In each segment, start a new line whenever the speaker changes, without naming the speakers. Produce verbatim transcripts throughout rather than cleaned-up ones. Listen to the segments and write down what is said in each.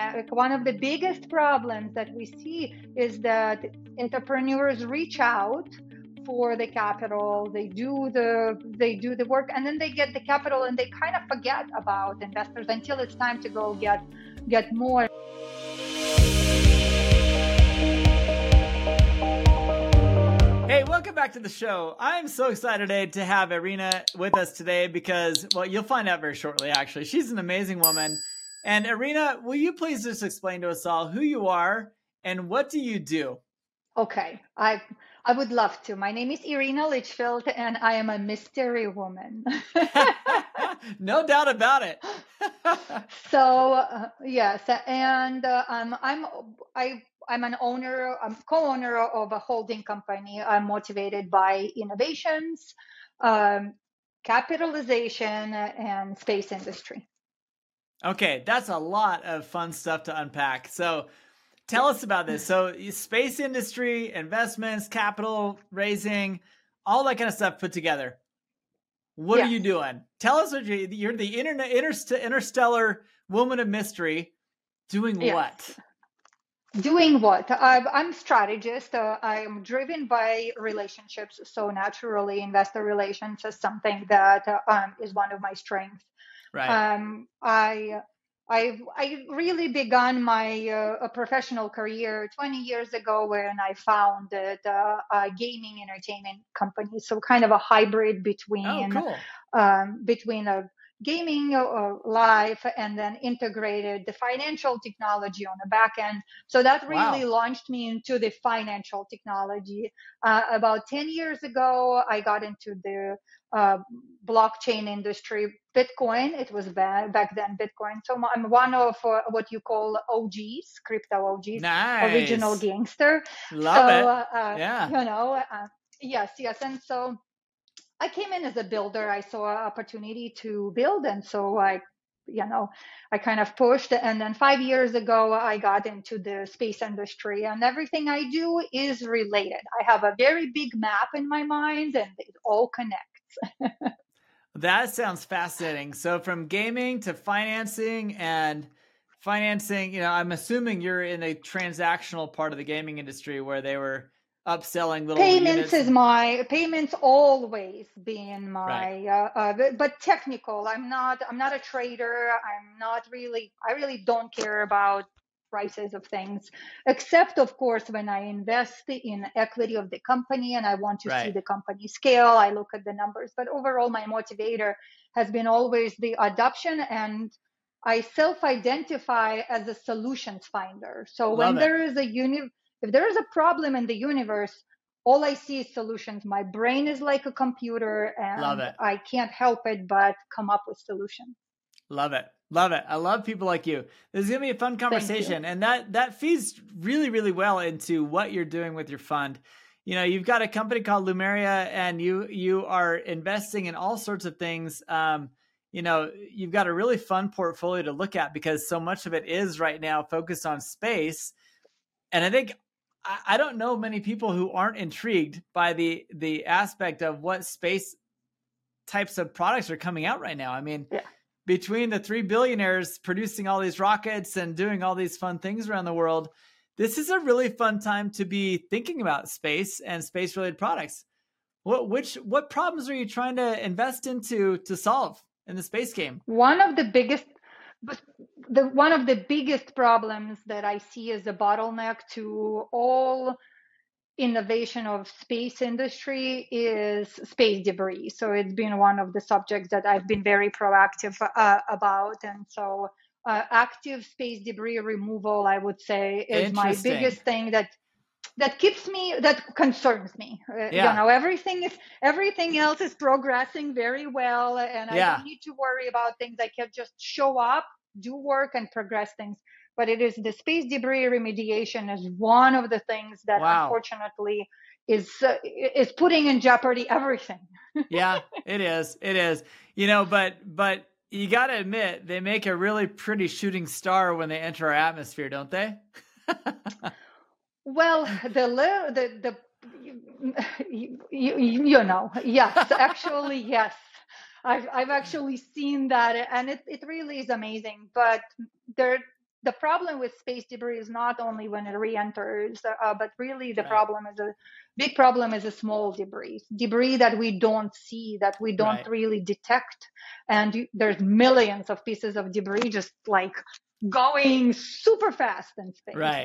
bottleneck, one of the biggest problems that we see is that entrepreneurs reach out for the capital, they do the they do the work, and then they get the capital and they kind of forget about investors until it's time to go get get more.
Hey, welcome back to the show. I'm so excited today to have Irina with us today because, well, you'll find out very shortly, actually. She's an amazing woman. And Irina, will you please just explain to us all who you are and what do you do?
Okay, I I would love to. My name is Irina Litchfield, and I am a mystery woman.
No doubt about it.
So uh, yes, and uh, um, I'm I I'm an owner, I'm co-owner of a holding company. I'm motivated by innovations, um, capitalization, and space industry.
Okay, that's a lot of fun stuff to unpack. So tell us about this. So space industry, investments, capital raising, all that kind of stuff put together. What yes. are you doing? Tell us what you, you're the internet interst, interstellar woman of mystery. Doing yes. what?
Doing what? Uh, I'm a strategist. Uh, I'm driven by relationships. So naturally, investor relations is something that uh, um, is one of my strengths.
Right.
Um, I I I really began my uh, professional career twenty years ago when I founded uh, a gaming entertainment company. So kind of a hybrid between
oh, cool.
um, between a gaming uh, life and then integrated the financial technology on the back end. So that really
wow.
launched me into the financial technology. Uh, about ten years ago, I got into the uh, blockchain industry, Bitcoin. It was back, back then Bitcoin. So I'm one of uh, what you call O Gs, crypto O Gs,
nice.
original gangster.
Love
so,
it.
Uh,
yeah.
You know, uh, yes, yes. And so I came in as a builder. I saw an opportunity to build. And so I, you know, I kind of pushed. And then five years ago, I got into the space industry and everything I do is related. I have a very big map in my mind and it all connects.
That sounds fascinating. So from gaming to financing and financing, you know, I'm assuming you're in a transactional part of the gaming industry where they were upselling little
payments
units.
is my payments always been my
right.
uh, uh but, but technical. I'm not I'm not a trader. I'm not really I really don't care about prices of things, except of course when I invest in equity of the company and I want to
right.
see the company scale. I look at the numbers, but overall my motivator has been always the adoption, and I self-identify as a solutions finder. So
Love
when
it.
there is a uni if there is a problem in the universe, all I see is solutions. My brain is like a computer and I can't help it but come up with solutions.
Love it. Love it. I love people like you. This is going to be a fun conversation. And that, that feeds really, really well into what you're doing with your fund. You know, you've got a company called Lumeria and you, you are investing in all sorts of things. Um, you know, you've got a really fun portfolio to look at because so much of it is right now focused on space. And I think, I don't know many people who aren't intrigued by the, the aspect of what space types of products are coming out right now. I mean,
yeah.
between the three billionaires producing all these rockets and doing all these fun things around the world, this is a really fun time to be thinking about space and space related products. What, which, what problems are you trying to invest into to solve in the space game?
One of the biggest But the one of the biggest problems that I see as a bottleneck to all innovation of space industry is space debris. So it's been one of the subjects that I've been very proactive uh, about. And so uh, active space debris removal, I would say, is my biggest thing that that keeps me, that concerns me. Uh, yeah. You know, everything is, everything else is progressing very well. And I yeah. don't need to worry about things. I can just show up, do work and progress things. But it is the space debris remediation is one of the things that wow. unfortunately is, uh, is putting in jeopardy everything.
Yeah, it is. It is, you know, but, but you got to admit they make a really pretty shooting star when they enter our atmosphere, don't they?
Well, the the the you, you, you know, yes, actually, yes, I've I've actually seen that, and it it really is amazing. But there the problem with space debris is not only when it re-enters, uh, but really the
right.
problem is a big problem is a small debris, debris that we don't see, that we don't
right.
really detect. And you, there's millions of pieces of debris just like going super fast in space.
Right.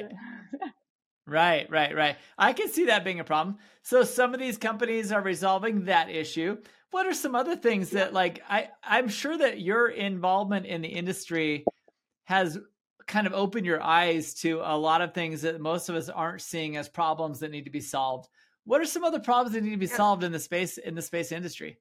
Right, right, right. I can see that being a problem. So some of these companies are resolving that issue. What are some other things that, like, I, I'm sure that your involvement in the industry has kind of opened your eyes to a lot of things that most of us aren't seeing as problems that need to be solved. What are some other problems that need to be solved in the space in the space industry?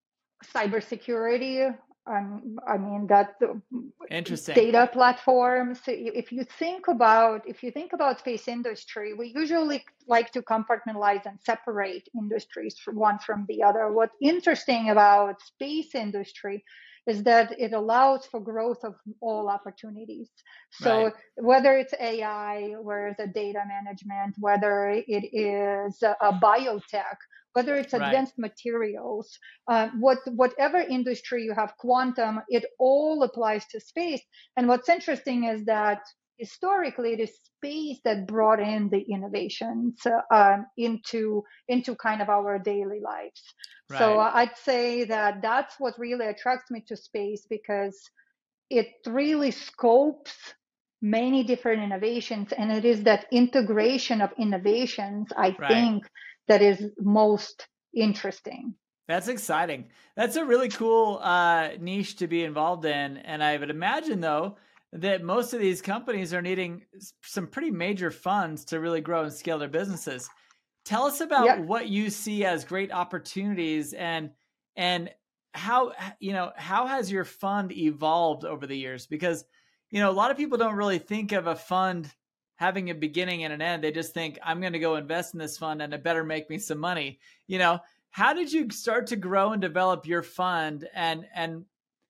Cybersecurity. Um, I mean that
Interesting.
Data platforms. If you think about if you think about space industry, we usually like to compartmentalize and separate industries from one from the other. What's interesting about space industry is that it allows for growth of all opportunities. So
right.
whether it's A I, whether it's a data management, whether it is a biotech, whether it's advanced right. materials, uh, what, whatever industry you have, quantum, it all applies to space. And what's interesting is that historically it is space that brought in the innovations uh, into into kind of our daily lives. Right. So uh, I'd say that that's what really attracts me to space, because it really scopes many different innovations, and it is that integration of innovations, I right. think, that is most interesting.
That's exciting. That's a really cool uh, niche to be involved in. And I would imagine, though, that most of these companies are needing some pretty major funds to really grow and scale their businesses. Tell us about yep. what you see as great opportunities, and and how, you know, how has your fund evolved over the years? Because, you know, a lot of people don't really think of a fund having a beginning and an end. They just think, I'm going to go invest in this fund and it better make me some money. You know, how did you start to grow and develop your fund? And, and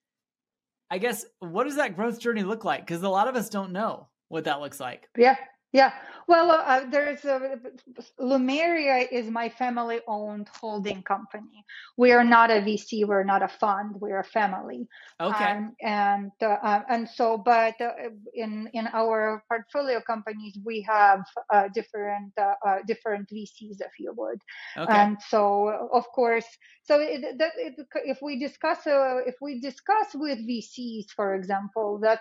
I guess, what does that growth journey look like? Because a lot of us don't know what that looks like.
Yeah. Yeah, well, uh, there's a, Lumeria is my family-owned holding company. We are not a V C, we're not a fund, we're a family.
Okay.
Um, and uh, and so, but uh, in in our portfolio companies, we have uh, different uh, uh, different V Cs, if you would. Okay. And so, of course, so it, that, it, if we discuss uh, if we discuss with V Cs, for example, that.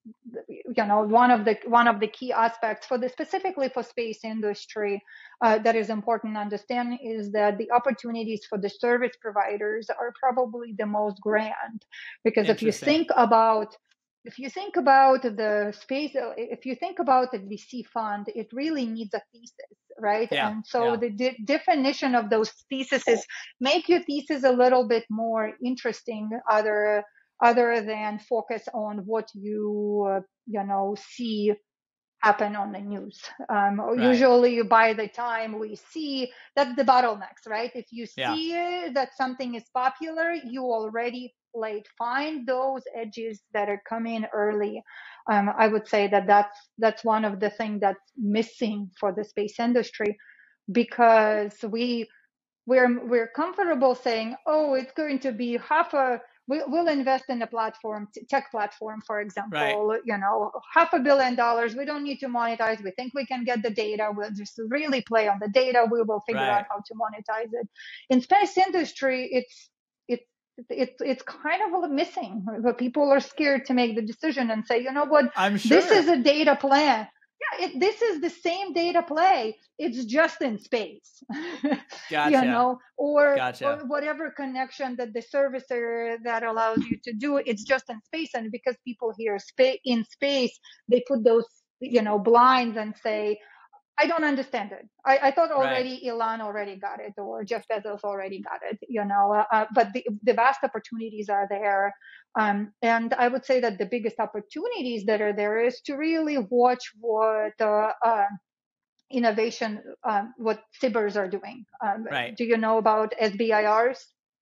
You know, one of the one of the key aspects for the specifically for space industry uh, that is important to understand is that the opportunities for the service providers are probably the most grand, because if you think about if you think about the space, if you think about the V C fund, it really needs a thesis, right? Yeah, and so yeah. the de- definition of those theses make your thesis a little bit more interesting, other other than focus on what you, uh, you know, see happen on the news. Um, right. Usually by the time we see, that's the bottlenecks, right? If you see yeah. that something is popular, you already late. Find those edges that are coming early. Um, I would say that that's, that's one of the things that's missing for the space industry, because we, we're, we're comfortable saying, oh, it's going to be half a, we'll invest in a platform, tech platform, for example, right. you know, half a billion dollars. We don't need to monetize. We think we can get the data. We'll just really play on the data. We will figure right. out how to monetize it. In space industry, it's, it's, it's, it's kind of missing. People are scared to make the decision and say, you know what,
I'm sure.
This is a data plan. Yeah, it, this is the same data play. It's just in space,
gotcha.
you know, or,
gotcha.
or whatever connection that the servicer that allows you to do. It's just in space, and because people hear space in space, they put those, you know, blinds and say, I don't understand it. I, I thought already right. Elon already got it, or Jeff Bezos already got it, you know, uh, but the, the vast opportunities are there. Um, and I would say that the biggest opportunities that are there is to really watch what uh, uh, innovation, um, what C B I Rs are doing. Um,
right.
Do you know about S B I Rs?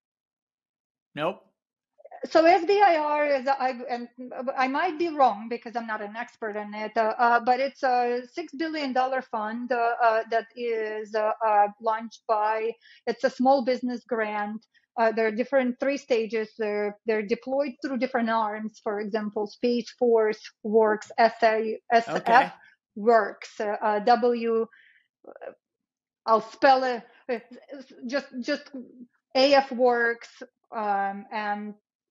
Nope.
So S B I R is, I, and I might be wrong because I'm not an expert in it, uh, uh, but it's a six billion dollars fund uh, uh, that is uh, uh, launched by, it's a small business grant Uh, there are different three stages. They're they're deployed through different arms. For example, Space Force works, S A, S F
Okay.
works, uh, uh, W. I'll spell it. Just just A F works, um, and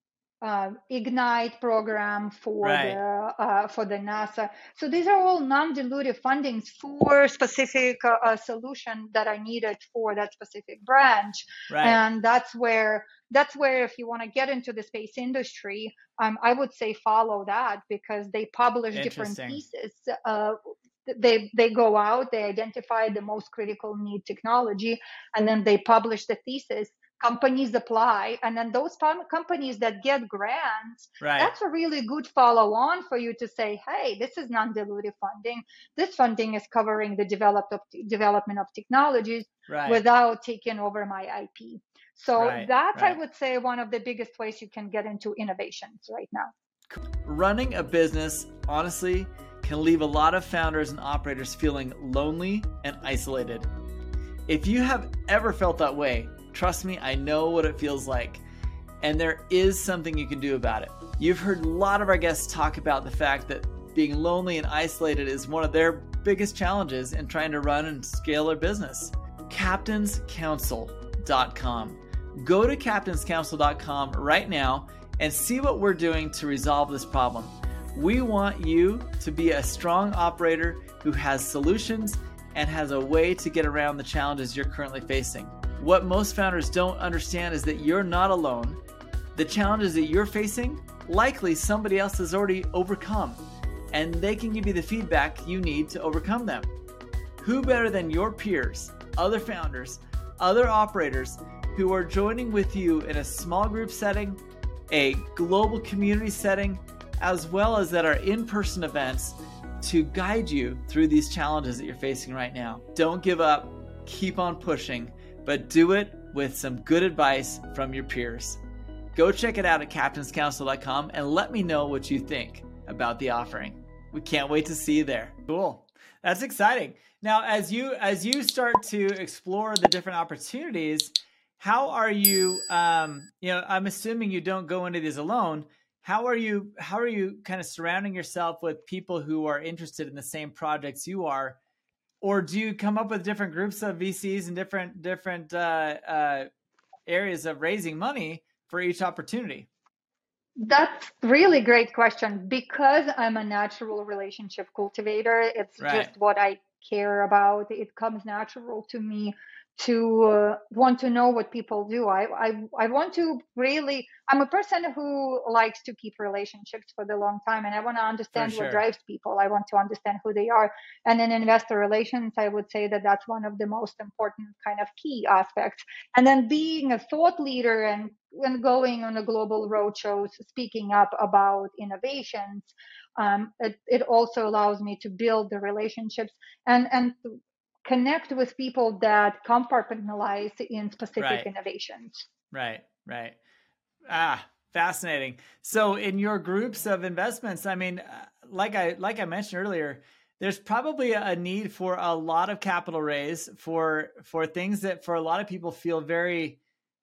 uh, Ignite program for
right.
the uh, for the NASA. So these are all non-dilutive fundings for specific uh, uh, solution that are needed for that specific branch.
Right.
And that's where that's where if you want to get into the space industry, um, I would say follow that, because they publish different pieces. Uh, they they go out, they identify the most critical need technology, and then they publish the thesis. Companies apply, and then those companies that get grants,
right.
that's a really good follow on for you to say, hey, this is non-dilutive funding. This funding is covering the developed of, development of technologies
right.
without taking over my I P. So
right.
that's,
right.
I would say, one of the biggest ways you can get into innovations right now.
Running a business, honestly, can leave a lot of founders and operators feeling lonely and isolated. If you have ever felt that way, trust me, I know what it feels like. And there is something you can do about it. You've heard a lot of our guests talk about the fact that being lonely and isolated is one of their biggest challenges in trying to run and scale their business. captains council dot com. Go to captains council dot com right now and see what we're doing to resolve this problem. We want you to be a strong operator who has solutions and has a way to get around the challenges you're currently facing. What most founders don't understand is that you're not alone. The challenges that you're facing, likely somebody else has already overcome, and they can give you the feedback you need to overcome them. Who better than your peers, other founders, other operators who are joining with you in a small group setting, a global community setting, as well as at our in-person events to guide you through these challenges that you're facing right now. Don't give up, keep on pushing, but do it with some good advice from your peers. Go check it out at captains council dot com and let me know what you think about the offering. We can't wait to see you there. Cool. That's exciting. Now, as you as you start to explore the different opportunities, how are you, um, you know, I'm assuming you don't go into these alone. How are you, how are you kind of surrounding yourself with people who are interested in the same projects you are? Or do you come up with different groups of V Cs and different, different uh, uh, areas of raising money for each opportunity?
That's really great question. Because I'm a natural relationship cultivator, it's
right.
just what I care about. It comes natural to me to uh, want to know what people do. I, I I want to really, I'm a person who likes to keep relationships for the long time, and I want to understand
sure.
what drives people. I want to understand who they are. And in investor relations, I would say that that's one of the most important kind of key aspects. And then being a thought leader and, and going on a global roadshows, speaking up about innovations, um, it, it also allows me to build the relationships and, and connect with people that compartmentalize in specific
right.
innovations.
Right, right. Ah, fascinating. So in your groups of investments, I mean, like I like I mentioned earlier, there's probably a need for a lot of capital raise for for things that for a lot of people feel very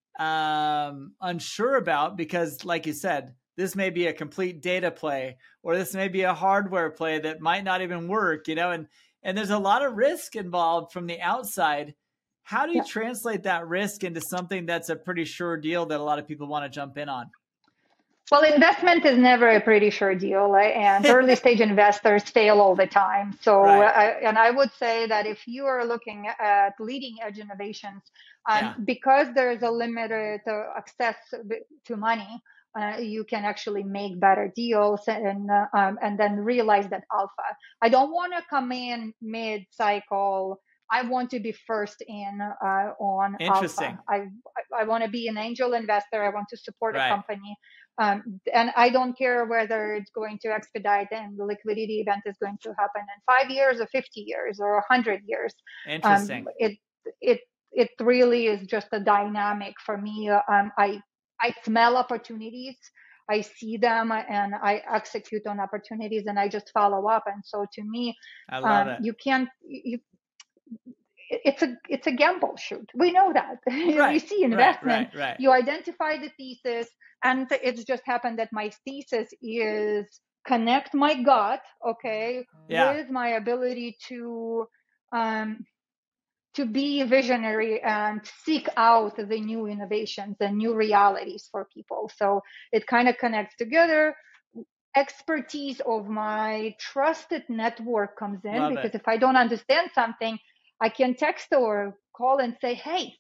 um, unsure about, because like you said, this may be a complete data play, or this may be a hardware play that might not even work, you know, and And there's a lot of risk involved from the outside. How do you yeah. translate that risk into something that's a pretty sure deal that a lot of people want to jump in on?
Well, investment is never a pretty sure deal, and early stage investors fail all the time. So,
right.
I, and I would say that if you are looking at leading edge innovations, um, yeah. because there's a limited uh, access to money, Uh, you can actually make better deals and uh, um, and then realize that alpha. I don't want to come in mid-cycle. I want to be first in uh, on
Interesting.
alpha. I I, I want to be an angel investor. I want to support
right.
a company, um, and I don't care whether it's going to expedite and the liquidity event is going to happen in five years or fifty years or a hundred years.
Interesting.
Um, it it it really is just a dynamic for me. Um, I. I smell opportunities, I see them, and I execute on opportunities, and I just follow up. And so to me,
I love
um,
it.
you can't, you, it's a it's a gamble shoot. We know that.
Right,
You see investment,
right, right, right.
you identify the thesis, and it's just happened that my thesis is connect my gut, okay,
yeah.
with my ability to um, to be visionary and seek out the new innovations and new realities for people. So it kind of connects together. Expertise of my trusted network comes in,
Love
because
it.
if I don't understand something, I can text or call and say, hey,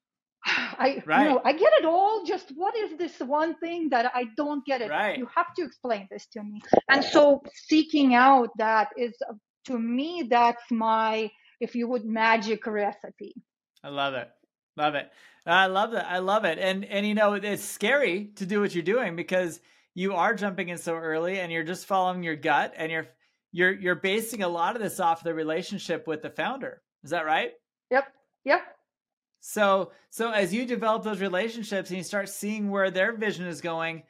I,
Right.
you know, I get it all. Just what is this one thing that I don't get it?
Right.
You have to explain this to me. And so seeking out that is, to me, that's my, if you would, magic recipe.
I love it. Love it. I love it. I love it. And, and, you know, it's scary to do what you're doing because you are jumping in so early and you're just following your gut, and you're, you're, you're basing a lot of this off the relationship with the founder. Is that right?
Yep. Yep.
So, so as you develop those relationships and you start seeing where their vision is going,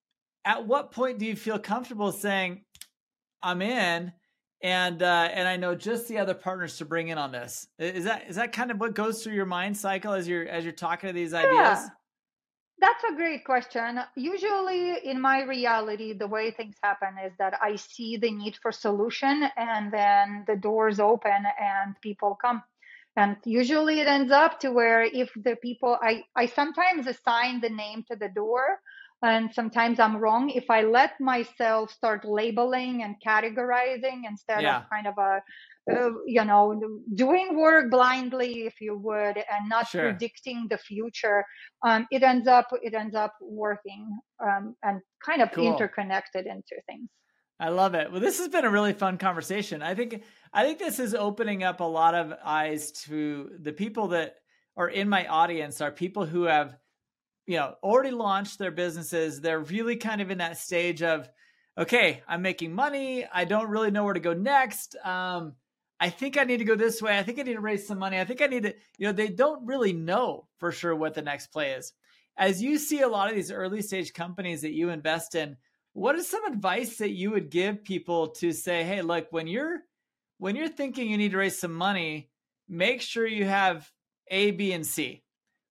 at what point do you feel comfortable saying, I'm in, and uh, and I know just the other partners to bring in on this? Is that is that kind of what goes through your mind cycle as you're as you're talking to these ideas?
Yeah, that's a great question. Usually in my reality, the way things happen is that I see the need for solution, and then the doors open and people come. And usually it ends up to where if the people, I, I sometimes assign the name to the door, and sometimes I'm wrong. If I let myself start labeling and categorizing instead
Yeah.
of kind of a, uh, you know, doing work blindly, if you would, and not
Sure.
predicting the future, um, it ends up it ends up working um, and kind of
Cool.
interconnected into things.
I love it. Well, this has been a really fun conversation. I think I think this is opening up a lot of eyes to the people that are in my audience, are people who have, you know, already launched their businesses. They're really kind of in that stage of, okay, I'm making money. I don't really know where to go next. Um, I think I need to go this way. I think I need to raise some money. I think I need to, you know, they don't really know for sure what the next play is. As you see a lot of these early stage companies that you invest in, what is some advice that you would give people to say, hey, look, when you're when you're thinking you need to raise some money, make sure you have A, B, and C.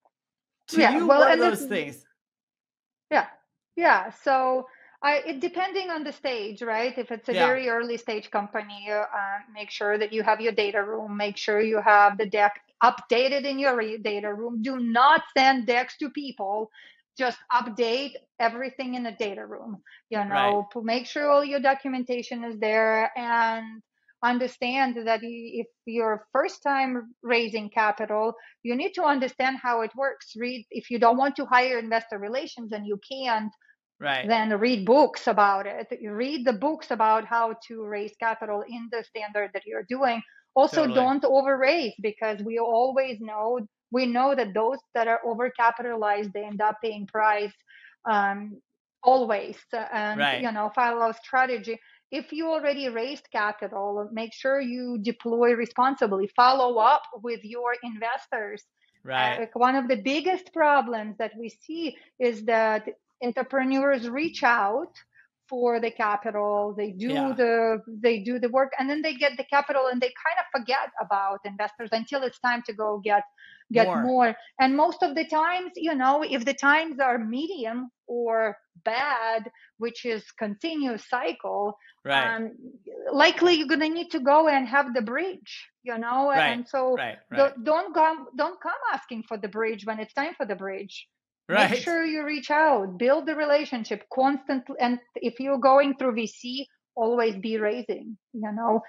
To
Yeah,
you,
well,
what are
and
those
this,
things?
yeah, yeah. So I, it depending on the stage, right? If it's a
Yeah.
very early stage company, uh, make sure that you have your data room. Make sure you have the deck updated in your re- data room. Do not send decks to people. Just update everything in the data room. You know,
Right.
make sure all your documentation is there, and understand that if you're first time raising capital, you need to understand how it works. Read, if you don't want to hire investor relations and you can't,
Right.
then read books about it. You read the books about how to raise capital in the standard that you're doing. Also,
Totally.
don't overraise, because we always know, we know that those that are overcapitalized, they end up paying price um, always. And,
Right.
you know, follow strategy. If you already raised capital, make sure you deploy responsibly. Follow up with your investors.
Right.
Uh, one of the biggest problems that we see is that entrepreneurs reach out for the capital, they do
Yeah.
the they do the work, and then they get the capital and they kind of forget about investors until it's time to go get get
More.
more. And most of the times, you know, if the times are medium or bad, which is continuous cycle,
Right.
um, likely you're going to need to go and have the bridge, you know.
Right.
And so
Right. Right.
don't don't come don't come asking for the bridge when it's time for the bridge.
Right.
Make sure you reach out, build the relationship constantly. And if you're going through V C, always be raising, you know.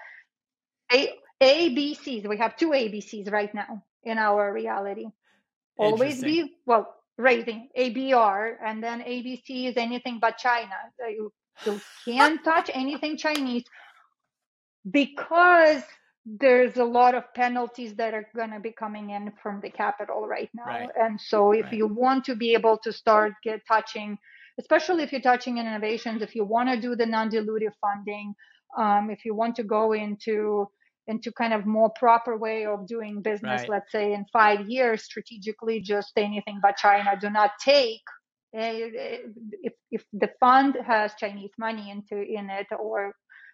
A, A B Cs, we have two A B Cs right now in our reality. Always be, well, raising, A B R, and then A B C is anything but China. You, you can't touch anything Chinese, because there's a lot of penalties that are going to be coming in from the capital right now.
Right.
And so if
Right.
you want to be able to start get touching, especially if you're touching in innovations, if you want to do the non-dilutive funding, um, if you want to go into into kind of more proper way of doing business,
Right.
let's say in five years, strategically, just anything but China. Do not take, if if the fund has Chinese money into in it, or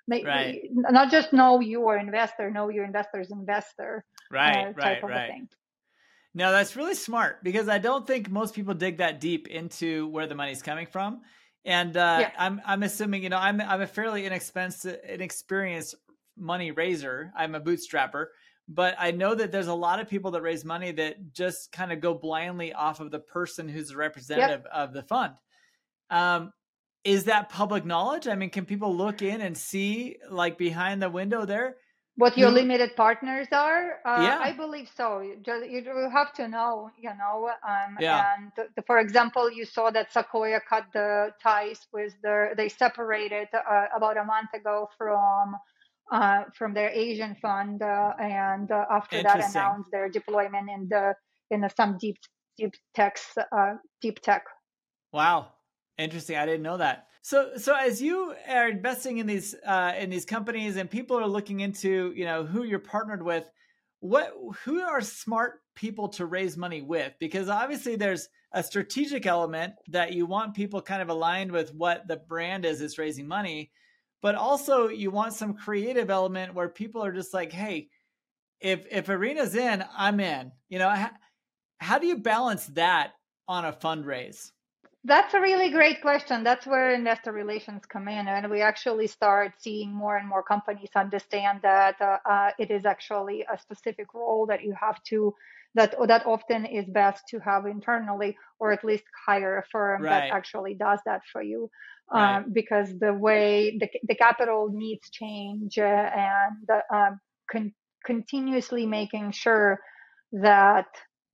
Right.
Not just know your investor, know your investor's investor,
right,
uh,
right,
type of
right.
a thing.
No, that's really smart because I don't think most people dig that deep into where the money's coming from. And uh,
Yeah.
I'm I'm assuming, you know, I'm I'm a fairly inexpensive, inexperienced money raiser. I'm a bootstrapper, but I know that there's a lot of people that raise money that just kind of go blindly off of the person who's the representative
Yep.
of the fund. Um, is that public knowledge? I mean, can people look in and see like behind the window there?
What your
Who,
limited partners are? Uh,
yeah.
I believe so. You, just, you have to know, you know. Um,
Yeah.
and the, the, for example, you saw that Sequoia cut the ties with their, they separated uh, about a month ago from uh, from their Asian fund, uh, and uh, after that
Interesting.
announced their deployment in the in the, some deep deep tech uh, deep tech.
Wow, interesting. I didn't know that. So, so as you are investing in these uh, in these companies, and people are looking into, you know, who you're partnered with, what who are smart people to raise money with? Because obviously, there's a strategic element that you want people kind of aligned with what the brand is that's raising money, but also you want some creative element where people are just like, hey, if if Arena's in, I'm in. You know, how, how do you balance that on a fundraise?
That's a really great question. That's where investor relations come in. And we actually start seeing more and more companies understand that uh, uh, it is actually a specific role that you have to, that, that often is best to have internally, or at least hire a firm
Right.
that actually does that for you.
Right.
Um, because the way the, the capital needs change, uh, and uh, con- continuously making sure that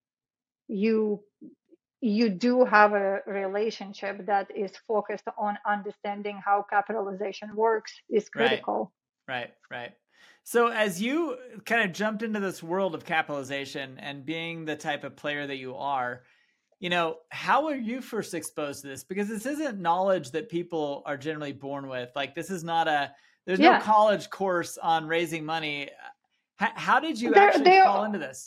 you you do have a relationship that is focused on understanding how capitalization works is critical.
Right, right, right. So as you kind of jumped into this world of capitalization and being the type of player that you are, you know, how were you first exposed to this? Because this isn't knowledge that people are generally born with. Like this is not a, there's
Yeah.
no college course on raising money. How, how did you
There,
actually
there,
fall into this?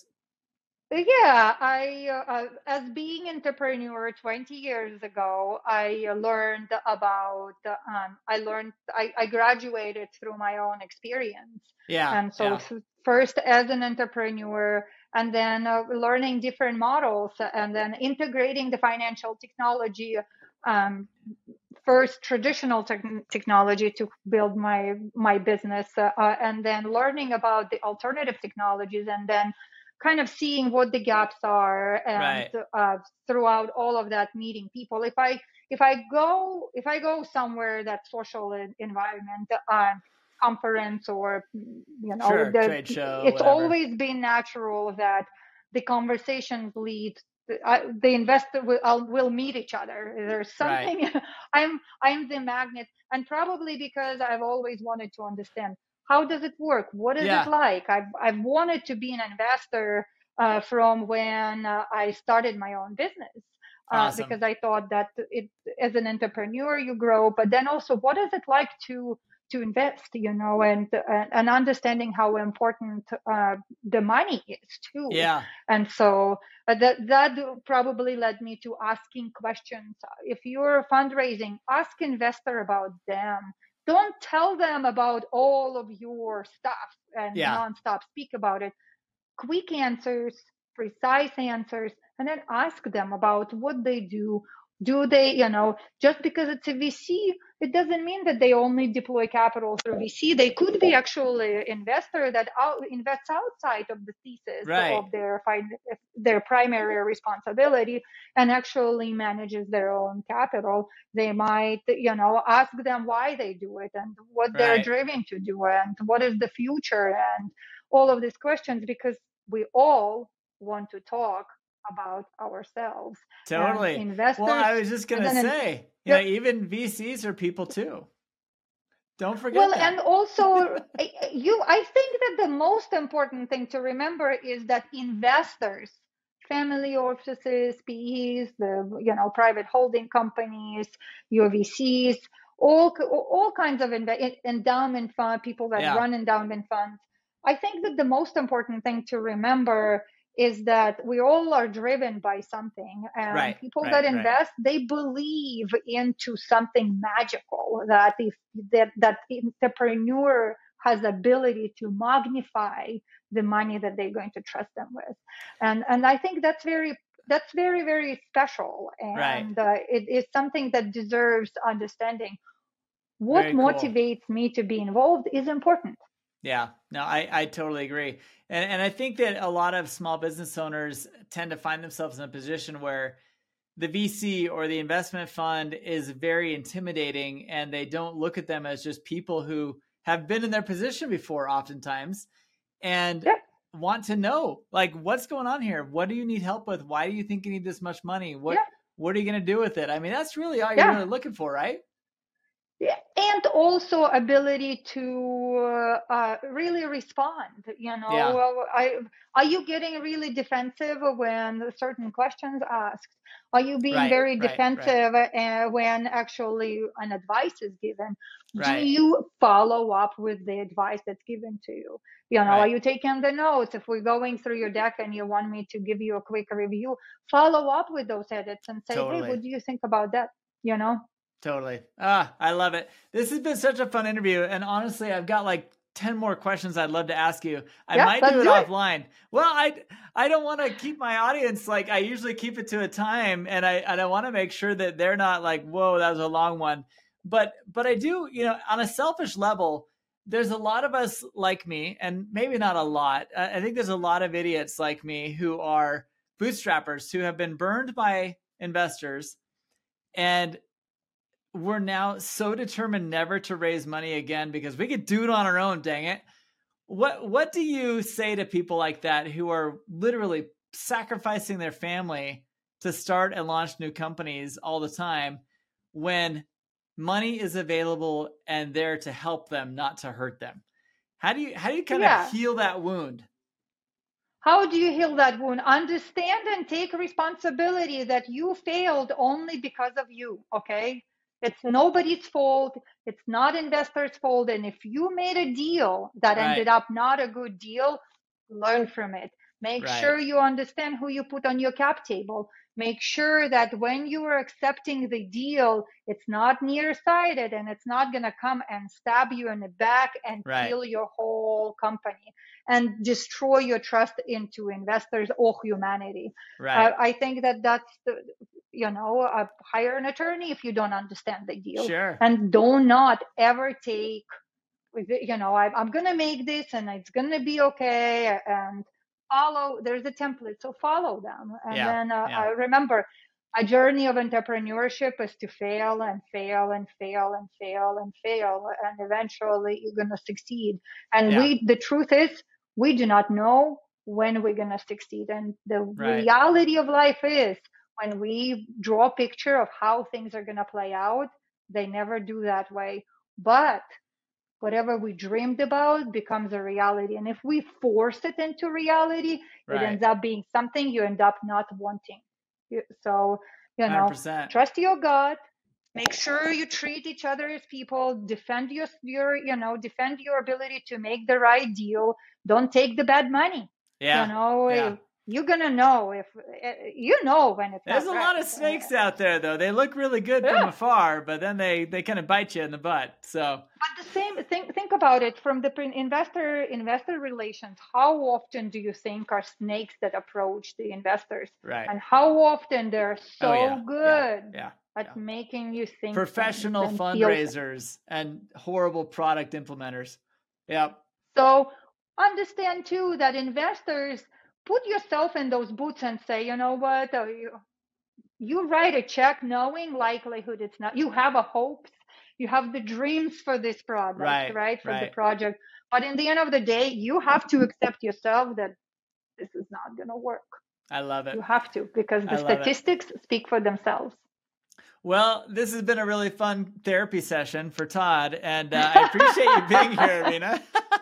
Yeah, I, uh, as being entrepreneur twenty years ago, I learned about, um, I learned, I, I graduated through my own experience.
Yeah.
And so
yeah.
first as an entrepreneur, and then uh, learning different models, and then integrating the financial technology, um, first traditional te- technology to build my, my business, uh, uh, and then learning about the alternative technologies, and then kind of seeing what the gaps are, and
Right.
uh, throughout all of that, meeting people. If I if I go if I go somewhere that's social environment, uh, conference, or you know,
Sure,
the,
trade show,
it's
whatever.
always been natural that the conversations lead. Uh, the investor will uh, will meet each other. There's something. Right. I'm I'm the magnet, and probably because I've always wanted to understand, how does it work? What is
Yeah.
it like? I've, I've wanted to be an investor uh, from when uh, I started my own business, uh,
Awesome.
because I thought that it, as an entrepreneur, you grow, but then also, what is it like to to invest, you know, and uh, and understanding how important uh, the money is too.
Yeah.
And so uh, that that probably led me to asking questions. If you're fundraising, ask investor about them. Don't tell them about all of your stuff and
yeah.
nonstop speak about it. Quick answers, precise answers, and then ask them about what they do. Do they, you know, just because it's a V C, it doesn't mean that they only deploy capital through V C. They could be actually an investor that out, invests outside of the thesis
right.
of their their primary responsibility, and actually manages their own capital. They might, you know, ask them why they do it, and what right. they're driven to do, and what is the future, and all of these questions, because we all want to talk about ourselves.
Totally.
And investors.
Well, I was just gonna say, you know, even V Cs are people too. Don't forget
well,
that.
And also, you, I think that the most important thing to remember is that investors, family offices, P Es, the, you know, private holding companies, your V Cs, all all kinds of endowment fund people that yeah. run endowment funds. I think that the most important thing to remember is that we all are driven by something, and
right,
people
right,
that
right.
invest, they believe into something magical, that if that, that entrepreneur has ability to magnify the money that they're going to trust them with. And and I think that's very that's very, very special.
Right.
And uh, it is something that deserves understanding. What
Very cool.
motivates me to be involved is important.
Yeah, no, I, I totally agree. And, and I think that a lot of small business owners tend to find themselves in a position where the V C or the investment fund is very intimidating, and they don't look at them as just people who have been in their position before oftentimes, and
yeah.
want to know, like, what's going on here? What do you need help with? Why do you think you need this much money? What,
yeah.
what are you going to do with it? I mean, that's really all you're
yeah.
really looking for, right?
Yeah. And also ability to uh, really respond. You know,
Yeah.
I, are you getting really defensive when certain questions asked? Are you being
right,
very
right,
defensive
right.
Uh, when actually an advice is given?
Right.
Do you follow up with the advice that's given to you? You know,
right.
are you taking the notes? If we're going through your deck and you want me to give you a quick review, follow up with those edits and say,
Totally.
hey, what do you think about that? You know?
Totally. Ah, I love it. This has been such a fun interview. And honestly, I've got like ten more questions I'd love to ask you. I
yeah,
might do it
do
offline. It. Well, I I don't want to keep my audience, like I usually keep it to a time, and I and I want to make sure that they're not like, whoa, that was a long one. But but I do, you know, on a selfish level, there's a lot of us like me, and maybe not a lot. I think there's a lot of idiots like me who are bootstrappers who have been burned by investors, and we're now so determined never to raise money again because we could do it on our own, dang it. What what do you say to people like that who are literally sacrificing their family to start and launch new companies all the time when money is available and there to help them, not to hurt them? How do you how do you kind
yeah.
of heal that wound?
How do you heal that wound? Understand and take responsibility that you failed only because of you, okay? It's nobody's fault. It's not investors' fault. And if you made a deal that
Right.
ended up not a good deal, learn from it. Make
right.
sure you understand who you put on your cap table. Make sure that when you are accepting the deal, it's not nearsighted and it's not going to come and stab you in the back and
right.
kill your whole company and destroy your trust into investors or humanity.
Right.
Uh, I think that that's the, you know, uh, hire an attorney if you don't understand the deal.
Sure.
And do not ever take, you know, I, I'm going to make this and it's going to be okay. And follow, there's a template, so follow them. And
yeah.
then uh,
yeah.
I remember a journey of entrepreneurship is to fail and fail and fail and fail and fail. And eventually you're going to succeed. And
yeah.
we, the truth is, we do not know when we're going to succeed. And the
right.
reality of life is when we draw a picture of how things are going to play out, they never do that way. But whatever we dreamed about becomes a reality. And if we force it into reality,
right.
it ends up being something you end up not wanting. So, you know,
one hundred percent.
Trust your gut. Make sure you treat each other as people. Defend your, your, you know, defend your ability to make the right deal. Don't take the bad money.
Yeah.
You know,
yeah.
you're going to know if, you know when it's
There's a
right.
lot of snakes out there, though. They look really good
yeah.
from afar, but then they, they kind of bite you in the butt. So,
but the same thing, think about it from the investor investor relations. How often do you think are snakes that approach the investors?
Right.
And how often they're so
oh, yeah.
good
yeah. Yeah.
at
yeah.
making you think
professional
and
fundraisers and horrible product implementers. Yeah.
So understand too that investors, put yourself in those boots and say, you know what, uh, you, you write a check knowing likelihood it's not, you have a hopes, you have the dreams for this product,
right,
right? For
right.
the project. But in the end of the day, you have to accept yourself that this is not going to work.
I love it.
You have to, because the statistics it. speak for themselves.
Well, this has been a really fun therapy session for Todd, and uh, I appreciate you being here, Irina.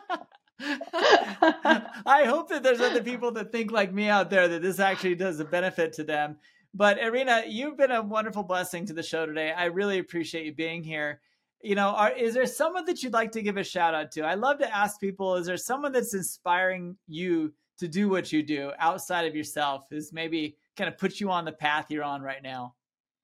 I hope that there's other people that think like me out there that this actually does a benefit to them. But Irina, you've been a wonderful blessing to the show today. I really appreciate you being here. You know, are, is there someone that you'd like to give a shout out to? I love to ask people, is there someone that's inspiring you to do what you do outside of yourself is maybe kind of put you on the path you're on right now?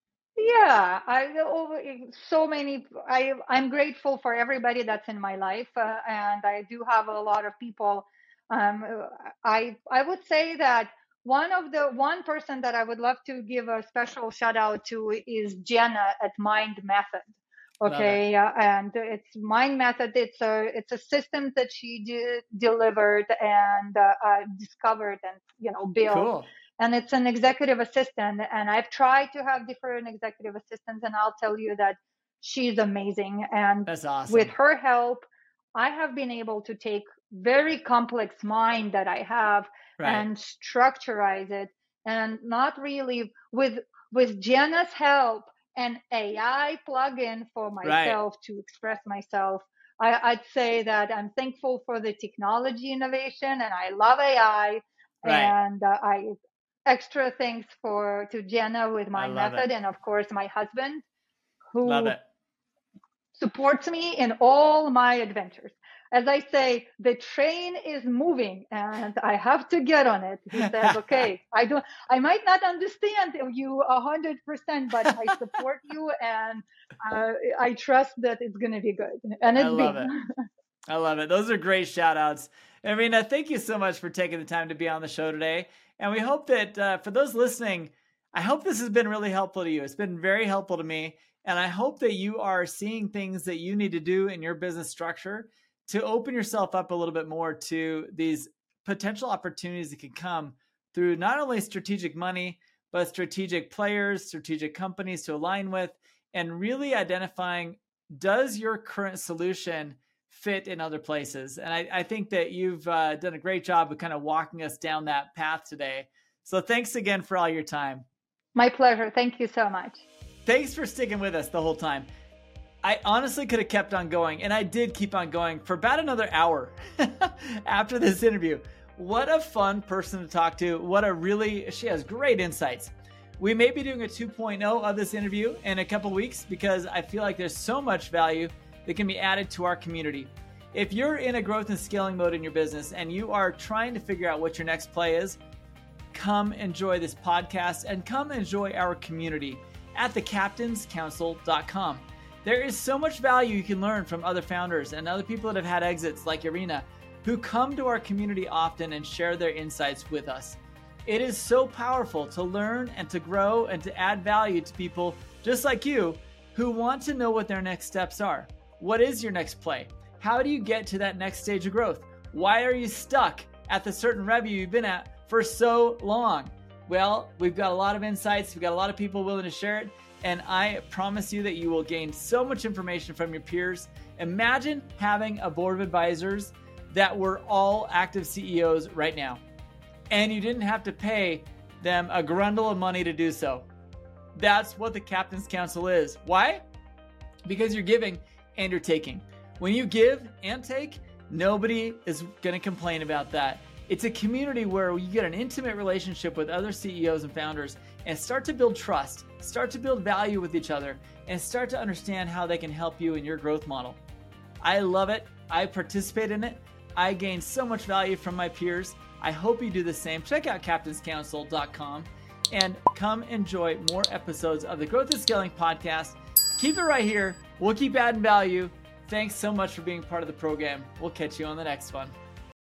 Yeah, I so many. I I'm grateful for everybody that's in my life, uh, and I do have a lot of people. Um, I I would say that one of the one person that I would love to give a special shout out to is Jenna at Mind Method. Okay, uh, and it's Mind Method. It's a it's a system that she de- delivered and uh, uh, discovered and you know built.
Cool.
And it's an executive assistant. And I've tried to have different executive assistants, and I'll tell you that she's amazing. And
that's awesome.
With her help, I have been able to take very complex mind that I have right. and structurize it. And not really with with Jenna's help and A I plugin for myself right. to express myself. I, I'd say that I'm thankful for the technology innovation, and I love A I. Right. And uh, I extra thanks for to Jenna with Mind Method,
it.
and of course my husband, who supports me in all my adventures. As I say, the train is moving and I have to get on it. He says, okay, I do I might not understand you a hundred percent, but I support you, and uh, I trust that it's going to be good. And it's
I love
been.
it. I love it. Those are great shout outs. Irina, thank you so much for taking the time to be on the show today. And we hope that uh, for those listening, I hope this has been really helpful to you. It's been very helpful to me. And I hope that you are seeing things that you need to do in your business structure to open yourself up a little bit more to these potential opportunities that can come through not only strategic money, but strategic players, strategic companies to align with, and really identifying, does your current solution fit in other places? And I, I think that you've uh, done a great job of kind of walking us down that path today. So thanks again for all your time.
My pleasure. Thank you so much.
Thanks for sticking with us the whole time. I honestly could have kept on going, and I did keep on going for about another hour after this interview. What a fun person to talk to. What a really, she has great insights. We may be doing a two point oh of this interview in a couple weeks because I feel like there's so much value that can be added to our community. If you're in a growth and scaling mode in your business and you are trying to figure out what your next play is, come enjoy this podcast and come enjoy our community at the captains council dot com. There is so much value you can learn from other founders and other people that have had exits like Irina, who come to our community often and share their insights with us. It is so powerful to learn and to grow and to add value to people just like you who want to know what their next steps are. What is your next play? How do you get to that next stage of growth? Why are you stuck at the certain revenue you've been at for so long? Well, we've got a lot of insights. We've got a lot of people willing to share it. And I promise you that you will gain so much information from your peers. Imagine having a board of advisors that were all active C E Os right now, and you didn't have to pay them a grundle of money to do so. That's what the Captain's Council is. Why? Because you're giving and you're taking. When you give and take, nobody is going to complain about that. It's a community where you get an intimate relationship with other C E Os and founders and start to build trust, start to build value with each other, and start to understand how they can help you in your growth model. I love it. I participate in it. I gain so much value from my peers. I hope you do the same. Check out captains council dot com and come enjoy more episodes of the Growth and Scaling podcast. Keep it right here. We'll keep adding value. Thanks so much for being part of the program. We'll catch you on the next one.